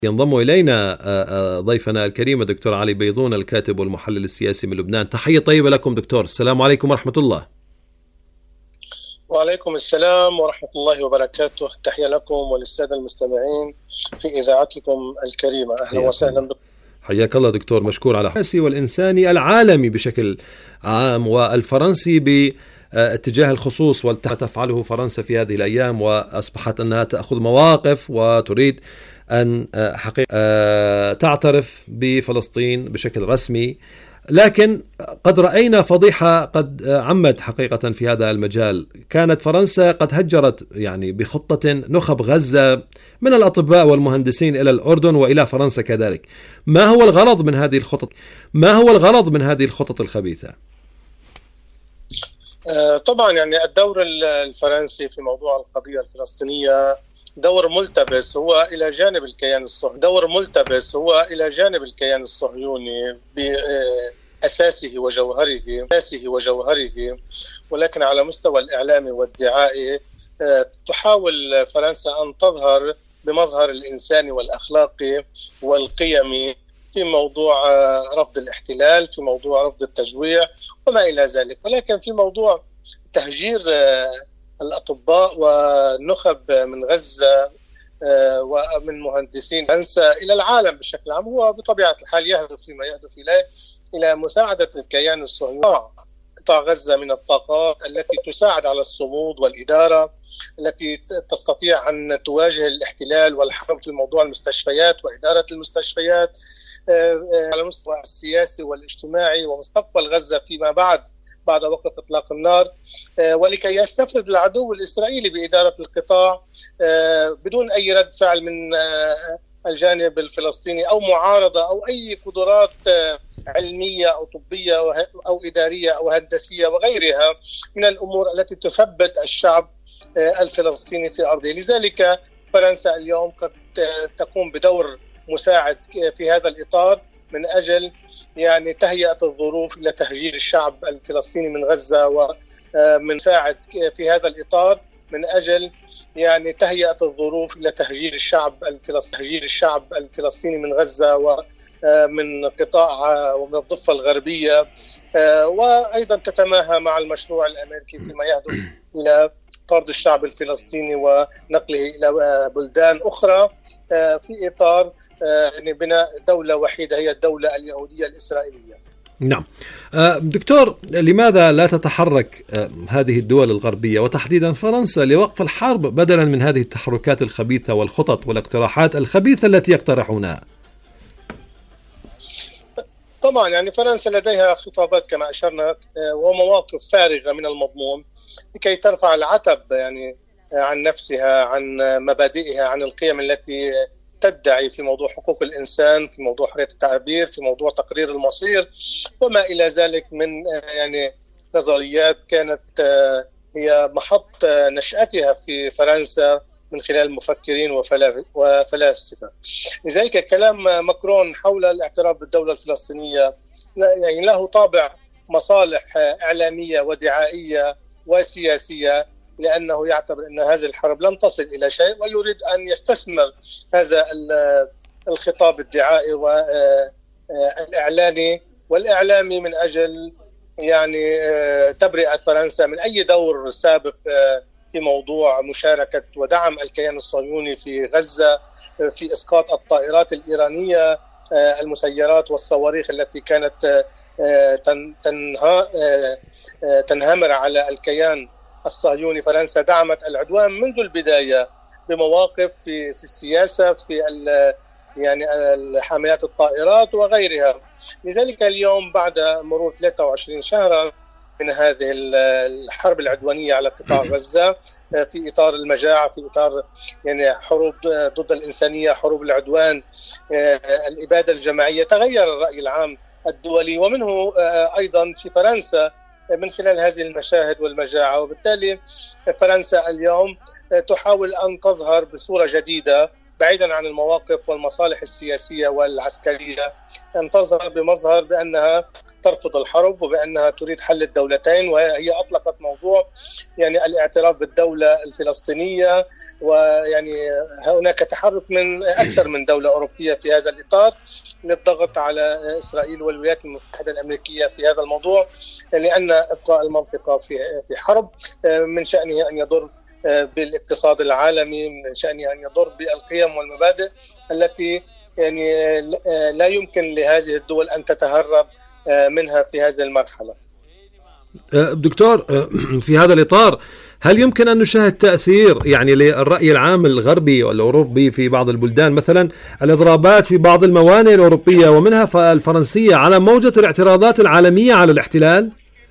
ينضم إلينا ضيفنا الكريم الدكتور علي بيضون، الكاتب والمحلل السياسي من لبنان. تحية طيبة لكم دكتور. السلام عليكم ورحمة الله. وعليكم السلام ورحمة الله وبركاته. تحية لكم وللسادة المستمعين في إذاعتكم الكريمة. أهلا وسهلا بكم. حياك الله دكتور، مشكور على السياسي والإنساني العالمي بشكل عام والفرنسي باتجاه الخصوص، وتفعله فرنسا في هذه الأيام، وأصبحت أنها تأخذ مواقف وتريد أن تعترف بفلسطين بشكل رسمي. لكن قد رأينا فضيحة قد عمت حقيقة في هذا المجال. كانت فرنسا قد هجرت بخطة نخب غزة من الأطباء والمهندسين إلى الأردن وإلى فرنسا كذلك. ما هو الغرض من هذه الخطط؟ ما هو الغرض من هذه الخطط الخبيثة؟ طبعا الدور الفرنسي في موضوع القضية الفلسطينية دور ملتبس هو إلى جانب الكيان الصهيوني بأساسه وجوهره، ولكن على مستوى الإعلام والدعائي تحاول فرنسا أن تظهر بمظهر الإنساني والأخلاقي والقيمي في موضوع رفض الاحتلال، في موضوع رفض التجويع وما إلى ذلك. ولكن في موضوع تهجير الأطباء والنخب من غزة ومن مهندسين فرنسا إلى العالم بشكل عام، هو بطبيعة الحال يهدف فيما يهدف إليه إلى مساعدة الكيان الصهيوني قطاع غزة من الطاقات التي تساعد على الصمود والإدارة، التي تستطيع أن تواجه الاحتلال والحرب في موضوع المستشفيات وإدارة المستشفيات على المستوى السياسي والاجتماعي ومستقبل غزة فيما بعد وقت إطلاق النار، ولكي يستفرد العدو الإسرائيلي بإدارة القطاع بدون أي رد فعل من الجانب الفلسطيني أو معارضة أو أي قدرات علمية أو طبية أو إدارية أو هندسية وغيرها من الأمور التي تثبت الشعب الفلسطيني في أرضه. لذلك فرنسا اليوم قد تقوم بدور مساعد في هذا الإطار من أجل تهيئة الظروف لتهجير الشعب الفلسطيني من غزة، ومن ساعد في هذا الإطار من أجل تهيئة الظروف لتهجير الشعب الفلسطيني من غزة ومن قطاع ومن الضفة الغربية، وأيضا تتماهى مع المشروع الأمريكي فيما يهدف إلى طرد الشعب الفلسطيني ونقله إلى بلدان أخرى في إطار بناء دولة وحيدة هي الدولة اليهودية الإسرائيلية. نعم دكتور، لماذا لا تتحرك هذه الدول الغربية وتحديدا فرنسا لوقف الحرب بدلا من هذه التحركات الخبيثة والخطط والاقتراحات الخبيثة التي يقترحونها؟ طبعا فرنسا لديها خطابات كما أشرنا ومواقف فارغة من المضمون لكي ترفع العتب عن نفسها، عن مبادئها، عن القيم التي تدعي في موضوع حقوق الإنسان، في موضوع حرية التعبير، في موضوع تقرير المصير وما إلى ذلك من نظريات كانت هي محط نشأتها في فرنسا من خلال مفكرين وفلاسفة. لذلك كلام ماكرون حول الاعتراف بالدولة الفلسطينية له طابع مصالح إعلامية ودعائية وسياسية، لأنه يعتبر أن هذه الحرب لن تصل إلى شيء ويريد أن يستثمر هذا الخطاب الدعائي والإعلاني والإعلامي من أجل تبرئة فرنسا من أي دور سابق في موضوع مشاركة ودعم الكيان الصهيوني في غزة، في إسقاط الطائرات الإيرانية المسيرات والصواريخ التي كانت تنهمر على الكيان الصهيوني. فرنسا دعمت العدوان منذ البداية بمواقف في السياسة، في حاملات الطائرات وغيرها. لذلك اليوم بعد مرور 23 شهرا من هذه الحرب العدوانية على قطاع غزة في إطار المجاعة، في إطار حروب ضد الإنسانية، حروب العدوان، الإبادة الجماعية، تغير الرأي العام الدولي ومنه أيضا في فرنسا من خلال هذه المشاهد والمجاعة. وبالتالي فرنسا اليوم تحاول أن تظهر بصورة جديدة بعيدا عن المواقف والمصالح السياسية والعسكرية، أن تظهر بمظهر بأنها ترفض الحرب وبأنها تريد حل الدولتين، وهي أطلقت موضوع يعني الاعتراف بالدولة الفلسطينية، ويعني هناك تحرك من أكثر من دولة أوروبية في هذا الإطار للضغط على إسرائيل والولايات المتحدة الأمريكية في هذا الموضوع، لأن إبقاء المنطقة في حرب من شأنه أن يضر بالاقتصاد العالمي، من شأنه أن يضر بالقيم والمبادئ التي يعني لا يمكن لهذه الدول أن تتهرب منها في هذه المرحلة. دكتور، في هذا الإطار هل يمكن أن نشاهد تأثير يعني للرأي العام الغربي والأوروبي في بعض البلدان، مثلا الإضرابات في بعض الموانئ الأوروبية ومنها الفرنسية، على موجة الاعتراضات العالمية على الاحتلال؟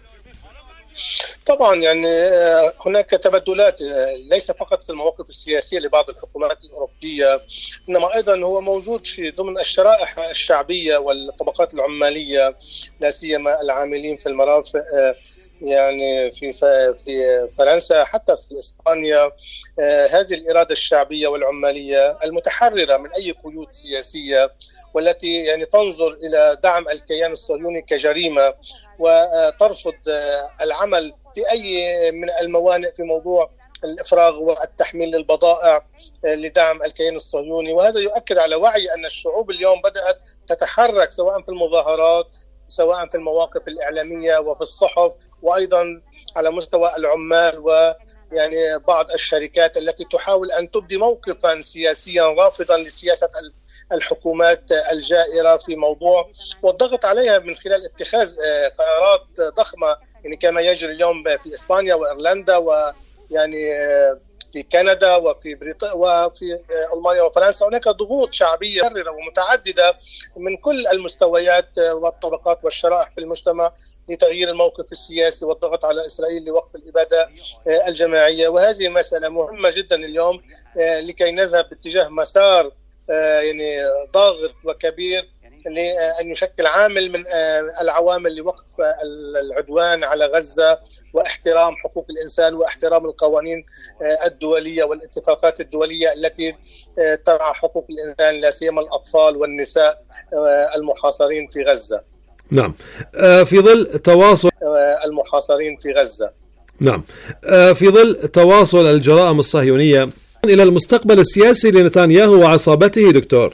طبعا يعني هناك تبدلات ليس فقط في المواقف السياسية لبعض الحكومات الأوروبية، إنما أيضا هو موجود في ضمن الشرائح الشعبية والطبقات العمالية، لا سيما العاملين في المرافق يعني في فرنسا، حتى في إسبانيا. هذه الإرادة الشعبية والعمالية المتحررة من أي قيود سياسية، والتي يعني تنظر إلى دعم الكيان الصهيوني كجريمة، وترفض العمل في أي من الموانئ في موضوع الإفراغ والتحميل للبضائع لدعم الكيان الصهيوني. وهذا يؤكد على وعي أن الشعوب اليوم بدأت تتحرك، سواء في المظاهرات، سواء في المواقف الإعلامية وفي الصحف، وأيضا على مستوى العمال ويعني بعض الشركات التي تحاول أن تبدي موقفا سياسيا رافضا لسياسة الحكومات الجائرة في موضوع، والضغط عليها من خلال اتخاذ قرارات ضخمة، يعني كما يجري اليوم في إسبانيا وإيرلندا ويعني في كندا وفي بريطانيا وفي ألمانيا وفرنسا. هناك ضغوط شعبية متكررة ومتعددة من كل المستويات والطبقات والشرائح في المجتمع لتغيير الموقف السياسي والضغط على إسرائيل لوقف الإبادة الجماعية. وهذه مسألة مهمة جدا اليوم لكي نذهب باتجاه مسار يعني ضاغط وكبير لأن يشكل عامل من العوامل لوقف العدوان على غزة واحترام حقوق الإنسان واحترام القوانين الدولية والاتفاقات الدولية التي ترعى حقوق الإنسان، لا سيما الأطفال والنساء المحاصرين في غزة. نعم. في ظل تواصل المحاصرين في غزة. نعم. في ظل تواصل الجرائم الصهيونية إلى المستقبل السياسي لنتنياهو وعصابته دكتور.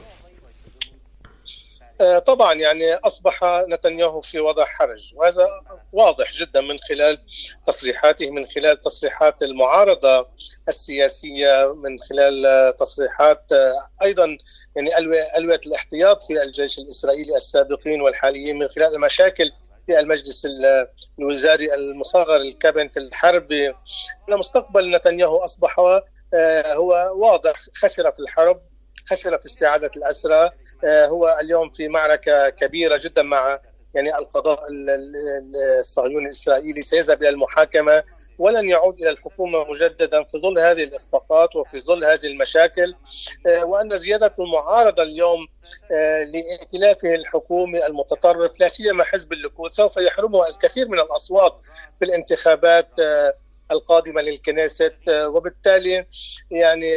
طبعا يعني أصبح نتنياهو في وضع حرج، وهذا واضح جدا من خلال تصريحاته، من خلال تصريحات المعارضة السياسية، من خلال تصريحات أيضا يعني ألوية الاحتياط في الجيش الإسرائيلي السابقين والحاليين، من خلال المشاكل في المجلس الوزاري المصغر الكابينت الحربي. مستقبل نتنياهو أصبح هو واضح، خسر في الحرب، خسر في استعادة الأسرى، هو اليوم في معركة كبيرة جدا مع يعني القضاء الصهيوني الإسرائيلي، سيذهب إلى المحاكمة ولن يعود إلى الحكومة مجددا في ظل هذه الإخفاقات وفي ظل هذه المشاكل. وأن زيادة المعارضة اليوم لائتلافه الحكومي المتطرف، لا سيما حزب الليكود، سوف يحرمه الكثير من الأصوات في الانتخابات القادمة للكنيست. وبالتالي يعني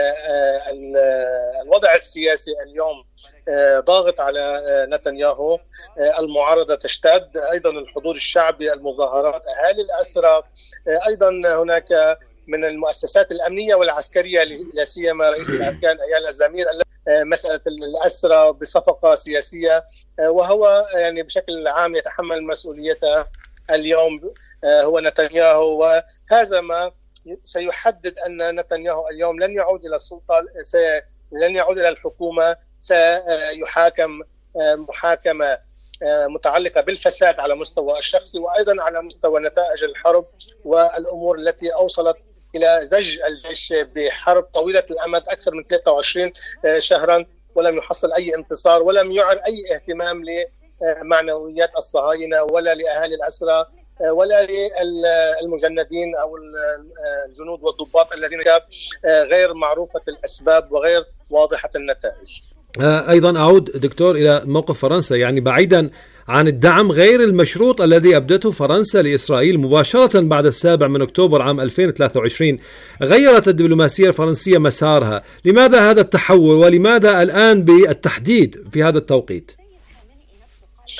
الوضع السياسي اليوم ضاغط على نتنياهو، المعارضة تشتد، أيضا الحضور الشعبي، المظاهرات، أهالي الأسرى، أيضا هناك من المؤسسات الأمنية والعسكرية لا سيما رئيس الأركان أيال الزمير مسألة الأسرى بصفقة سياسية، وهو يعني بشكل عام يتحمل مسؤوليتها اليوم هو نتنياهو. وهذا ما سيحدد أن نتنياهو اليوم لن يعود إلى السلطة، لن يعود إلى الحكومة، سيحاكم محاكمة متعلقة بالفساد على مستوى الشخصي، وأيضا على مستوى نتائج الحرب والأمور التي أوصلت إلى زج الجيش بحرب طويلة الأمد أكثر من 23 شهرا، ولم يحصل أي انتصار، ولم يعر أي اهتمام لمعنويات الصهاينة ولا لأهالي الأسرى ولا للمجندين أو الجنود والضباط الذين غير معروفة الأسباب وغير واضحة النتائج. أيضا أعود دكتور إلى موقف فرنسا، يعني بعيدا عن الدعم غير المشروط الذي أبدته فرنسا لإسرائيل مباشرة بعد 7 أكتوبر عام 2023، غيرت الدبلوماسية الفرنسية مسارها. لماذا هذا التحول، ولماذا الآن بالتحديد في هذا التوقيت؟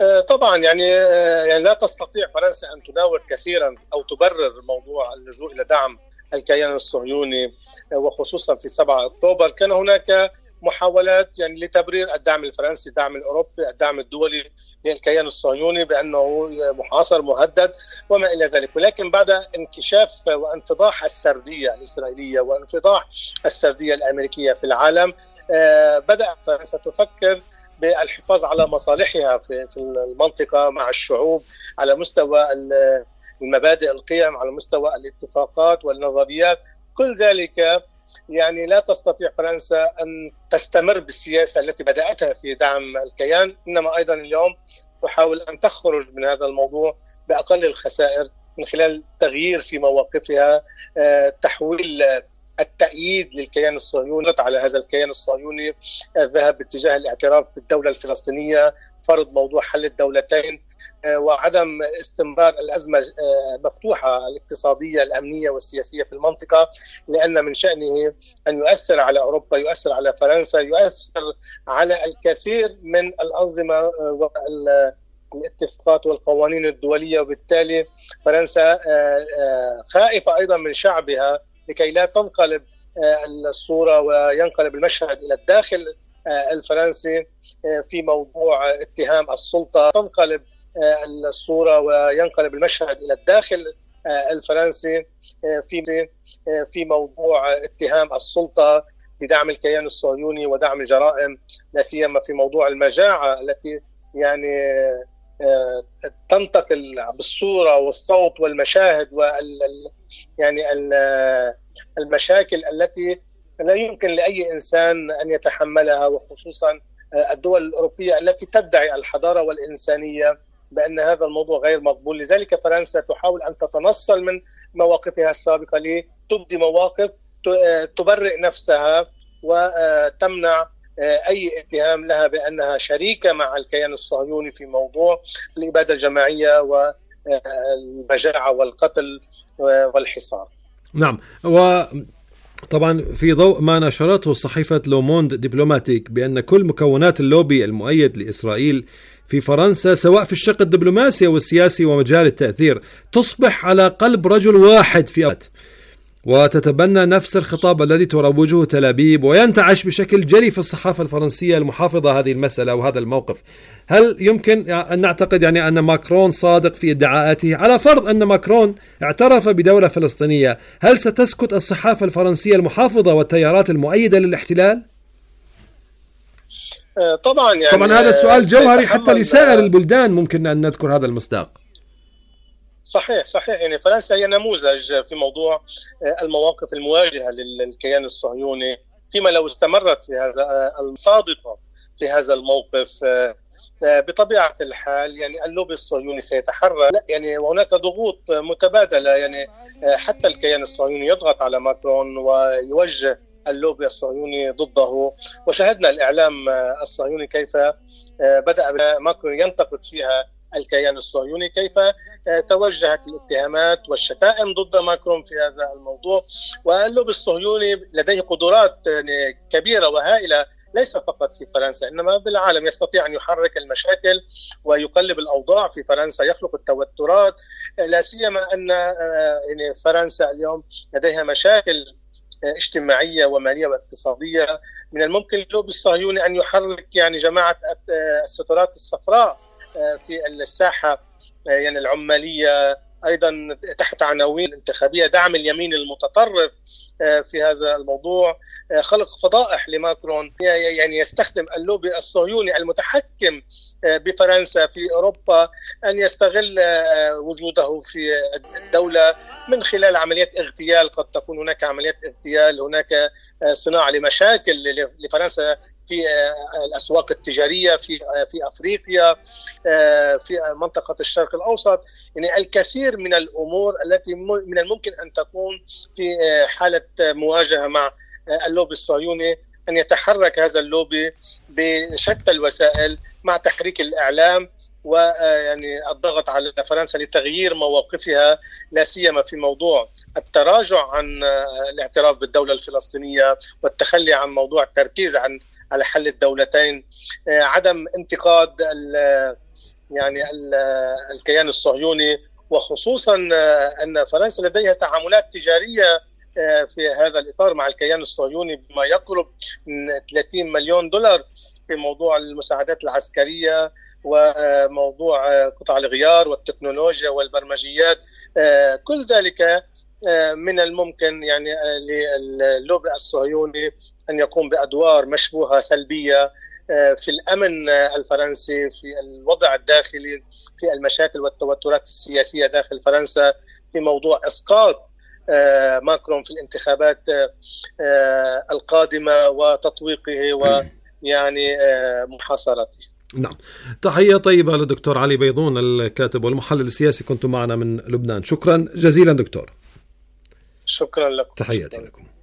طبعا يعني لا تستطيع فرنسا أن تناور كثيرا أو تبرر موضوع اللجوء إلى دعم الكيان الصهيوني، وخصوصا في 7 أكتوبر كان هناك محاولات يعني لتبرير الدعم الفرنسي، الدعم الأوروبي، الدعم الدولي للكيان الصهيوني بأنه محاصر مهدد وما إلى ذلك. ولكن بعد انكشاف وانفضاح السردية الإسرائيلية وانفضاح السردية الأمريكية في العالم، بدأت فرنسا تفكر بالحفاظ على مصالحها في المنطقة مع الشعوب على مستوى المبادئ، القيم، على مستوى الاتفاقات والنظريات. كل ذلك يعني لا تستطيع فرنسا أن تستمر بالسياسة التي بدأتها في دعم الكيان، إنما أيضا اليوم تحاول أن تخرج من هذا الموضوع بأقل الخسائر من خلال تغيير في مواقفها، تحويل التأييد للكيان الصهيوني على هذا الكيان الصهيوني، الذهاب باتجاه الاعتراف بالدولة الفلسطينية، فرض موضوع حل الدولتين، وعدم استمرار الأزمة مفتوحة الاقتصادية الأمنية والسياسية في المنطقة، لأن من شأنه أن يؤثر على أوروبا، يؤثر على فرنسا، يؤثر على الكثير من الأنظمة والاتفاقات والقوانين الدولية. وبالتالي فرنسا خائفة أيضا من شعبها لكي لا تنقلب الصورة وينقلب المشهد إلى الداخل الفرنسي في موضوع اتهام السلطة، تنقلب الصورة وينقلب المشهد إلى الداخل الفرنسي في موضوع اتهام السلطة بدعم الكيان الصهيوني ودعم الجرائم، لا سيما في موضوع المجاعة التي يعني تنتقل بالصورة والصوت والمشاهد يعني المشاكل التي لا يمكن لأي إنسان أن يتحملها، وخصوصا الدول الأوروبية التي تدعي الحضارة والإنسانية بأن هذا الموضوع غير مقبول. لذلك فرنسا تحاول أن تتنصل من مواقفها السابقة لتبدي مواقف تبرئ نفسها وتمنع أي اتهام لها بأنها شريكة مع الكيان الصهيوني في موضوع الإبادة الجماعية والمجاعة والقتل والحصار. نعم، وطبعا في ضوء ما نشرته صحيفة لوموند دبلوماتيك بأن كل مكونات اللوبي المؤيد لإسرائيل في فرنسا سواء في الشق الدبلوماسي والسياسي ومجال التأثير تصبح على قلب رجل واحد في أوقات، وتتبنى نفس الخطاب الذي تروجه تل أبيب وينتعش بشكل جلي في الصحافة الفرنسية المحافظة هذه المسألة وهذا الموقف. هل يمكن أن نعتقد يعني أن ماكرون صادق في ادعاءاته؟ على فرض أن ماكرون اعترف بدولة فلسطينية، هل ستسكت الصحافة الفرنسية المحافظة والتيارات المؤيدة للاحتلال؟ طبعا هذا السؤال جوهري حتى لسائر البلدان، ممكن أن نذكر هذا المصداق. صحيح يعني فرنسا هي نموذج في موضوع المواقف المواجهة للكيان الصهيوني، فيما لو استمرت في هذا الصادقة في هذا الموقف بطبيعة الحال يعني اللوبي الصهيوني سيتحرك، يعني وهناك ضغوط متبادلة، يعني حتى الكيان الصهيوني يضغط على ماكرون ويوجه اللوبي الصهيوني ضده. وشاهدنا الإعلام الصهيوني كيف بدأ ماكرون ينتقد فيها الكيان الصهيوني، كيف توجهت الاتهامات والشتائم ضد ماكرون في هذا الموضوع. واللوبي الصهيوني لديه قدرات كبيرة وهائلة ليس فقط في فرنسا إنما بالعالم، يستطيع أن يحرك المشاكل ويقلب الأوضاع في فرنسا، يخلق التوترات، لا سيما أن يعني فرنسا اليوم لديها مشاكل اجتماعية ومالية واقتصادية. من الممكن اللوبي الصهيوني أن يحرك يعني جماعة السترات الصفراء في الساحة يعني العمالية، أيضا تحت عناوين انتخابية، دعم اليمين المتطرف في هذا الموضوع، خلق فضائح لماكرون. يعني يستخدم اللوبي الصهيوني المتحكم بفرنسا في أوروبا أن يستغل وجوده في الدولة من خلال عمليات اغتيال، قد تكون هناك عمليات اغتيال، هناك صناعة لمشاكل لفرنسا في الأسواق التجارية في أفريقيا، في منطقة الشرق الأوسط. يعني الكثير من الأمور التي من الممكن أن تكون في حالة مواجهة مع اللوبي الصهيوني، أن يتحرك هذا اللوبي بشتى الوسائل مع تحريك الإعلام ويعني الضغط على فرنسا لتغيير مواقفها، لا سيما في موضوع التراجع عن الاعتراف بالدولة الفلسطينية والتخلي عن موضوع التركيز على حل الدولتين، عدم انتقاد يعني الكيان الصهيوني، وخصوصا أن فرنسا لديها تعاملات تجارية في هذا الإطار مع الكيان الصهيوني بما يقرب من 30 مليون دولار في موضوع المساعدات العسكرية وموضوع قطع الغيار والتكنولوجيا والبرمجيات. كل ذلك من الممكن يعني للوبي الصهيوني أن يقوم بأدوار مشبوهة سلبية في الأمن الفرنسي، في الوضع الداخلي، في المشاكل والتوترات السياسية داخل فرنسا، في موضوع إسقاط ماكرون في الانتخابات القادمة وتطويقه ويعني محاصرته. نعم، تحية طيبة لدكتور علي بيضون الكاتب والمحلل السياسي، كنت معنا من لبنان. شكرا جزيلا دكتور. شكرا لكم. تحياتي لكم.